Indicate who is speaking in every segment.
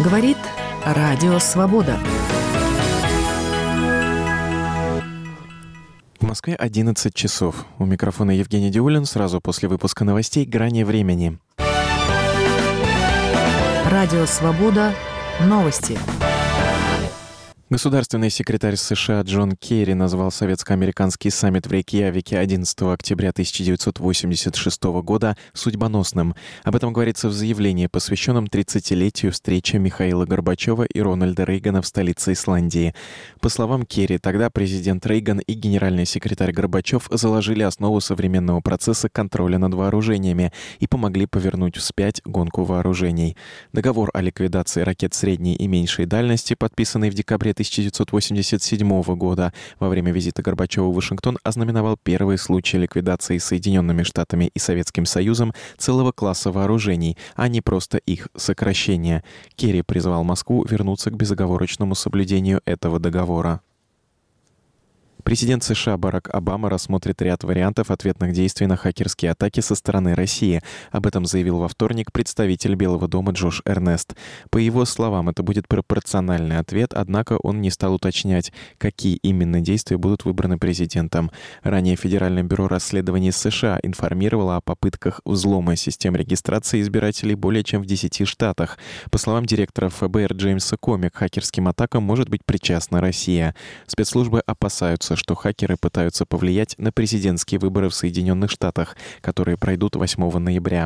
Speaker 1: Говорит Радио Свобода.
Speaker 2: В Москве 11 часов. У микрофона Евгений Диулин. Сразу после выпуска новостей «Грани времени».
Speaker 1: Радио Свобода. Новости.
Speaker 2: Государственный секретарь США Джон Керри назвал советско-американский саммит в Рейкьявике 11 октября 1986 года судьбоносным. Об этом говорится в заявлении, посвященном 30-летию встречи Михаила Горбачева и Рональда Рейгана в столице Исландии. По словам Керри, тогда президент Рейган и генеральный секретарь Горбачев заложили основу современного процесса контроля над вооружениями и помогли повернуть вспять гонку вооружений. Договор о ликвидации ракет средней и меньшей дальности, подписанный в декабре 1987 года во время визита Горбачева в Вашингтон, ознаменовал первый случай ликвидации Соединенными Штатами и Советским Союзом целого класса вооружений, а не просто их сокращения. Керри призвал Москву вернуться к безоговорочному соблюдению этого договора. Президент США Барак Обама рассмотрит ряд вариантов ответных действий на хакерские атаки со стороны России. Об этом заявил во вторник представитель Белого дома Джош Эрнест. По его словам, это будет пропорциональный ответ, однако он не стал уточнять, какие именно действия будут выбраны президентом. Ранее Федеральное бюро расследований США информировало о попытках взлома систем регистрации избирателей более чем в 10 штатах. По словам директора ФБР Джеймса Коми, к хакерским атакам может быть причастна Россия. Спецслужбы опасаются, что хакеры пытаются повлиять на президентские выборы в Соединенных Штатах, которые пройдут 8 ноября.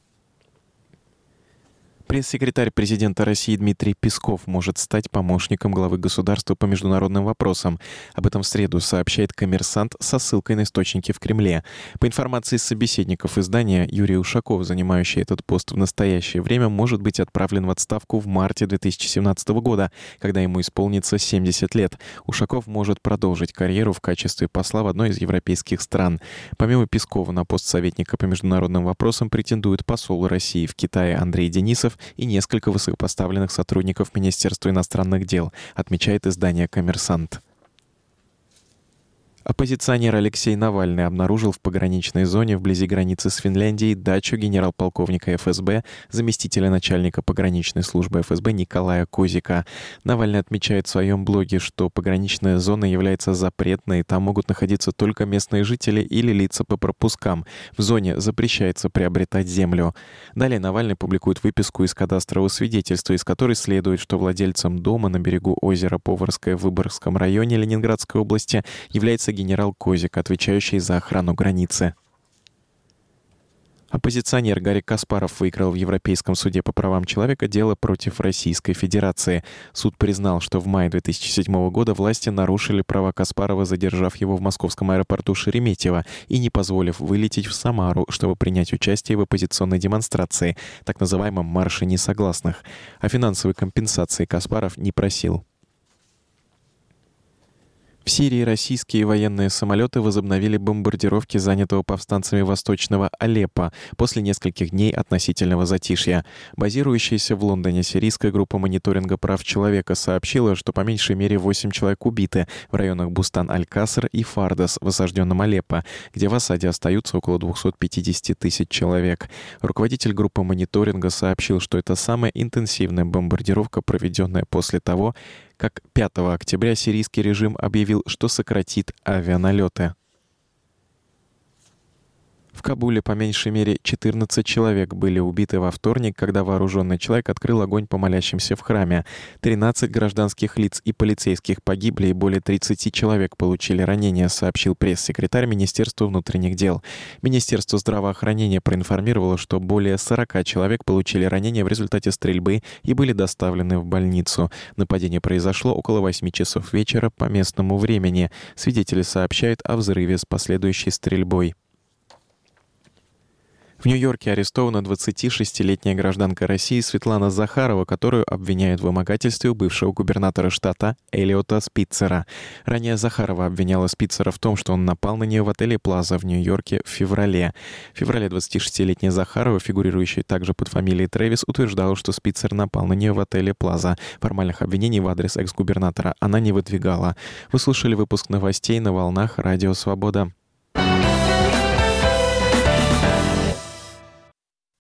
Speaker 2: Пресс-секретарь президента России Дмитрий Песков может стать помощником главы государства по международным вопросам. Об этом в среду сообщает «Коммерсант» со ссылкой на источники в Кремле. По информации собеседников издания, Юрий Ушаков, занимающий этот пост в настоящее время, может быть отправлен в отставку в марте 2017 года, когда ему исполнится 70 лет. Ушаков может продолжить карьеру в качестве посла в одной из европейских стран. Помимо Пескова на пост советника по международным вопросам претендует посол России в Китае Андрей Денисов и несколько высокопоставленных сотрудников Министерства иностранных дел, отмечает издание «Коммерсант». Оппозиционер Алексей Навальный обнаружил в пограничной зоне вблизи границы с Финляндией дачу генерал-полковника ФСБ, заместителя начальника пограничной службы ФСБ Николая Козика. Навальный отмечает в своем блоге, что пограничная зона является запретной, и там могут находиться только местные жители или лица по пропускам. В зоне запрещается приобретать землю. Далее Навальный публикует выписку из кадастрового свидетельства, из которой следует, что владельцем дома на берегу озера Поварское в Выборгском районе Ленинградской области является генерал Козик, отвечающий за охрану границы. Оппозиционер Гарри Каспаров выиграл в Европейском суде по правам человека дело против Российской Федерации. Суд признал, что в мае 2007 года власти нарушили права Каспарова, задержав его в московском аэропорту Шереметьево и не позволив вылететь в Самару, чтобы принять участие в оппозиционной демонстрации, так называемом «марше несогласных». О финансовой компенсации Каспаров не просил. В Сирии российские военные самолеты возобновили бомбардировки занятого повстанцами восточного Алеппо после нескольких дней относительного затишья. Базирующаяся в Лондоне сирийская группа мониторинга прав человека сообщила, что по меньшей мере 8 человек убиты в районах Бустан-Аль-Каср и Фардас в осажденном Алеппо, где в осаде остаются около 250 тысяч человек. Руководитель группы мониторинга сообщил, что это самая интенсивная бомбардировка, проведенная после того, как 5 октября сирийский режим объявил, что сократит авианалеты. В Кабуле по меньшей мере 14 человек были убиты во вторник, когда вооруженный человек открыл огонь по молящимся в храме. 13 гражданских лиц и полицейских погибли, и более 30 человек получили ранения, сообщил пресс-секретарь Министерства внутренних дел. Министерство здравоохранения проинформировало, что более 40 человек получили ранения в результате стрельбы и были доставлены в больницу. Нападение произошло около 8 часов вечера по местному времени. Свидетели сообщают о взрыве с последующей стрельбой. В Нью-Йорке арестована 26-летняя гражданка России Светлана Захарова, которую обвиняют в вымогательстве у бывшего губернатора штата Элиота Спитцера. Ранее Захарова обвиняла Спитцера в том, что он напал на нее в отеле «Плаза» в Нью-Йорке в феврале. В феврале 26-летняя Захарова, фигурирующая также под фамилией Трэвис, утверждала, что Спитцер напал на нее в отеле «Плаза». Формальных обвинений в адрес экс-губернатора она не выдвигала. Вы слушали выпуск новостей на волнах Радио Свобода.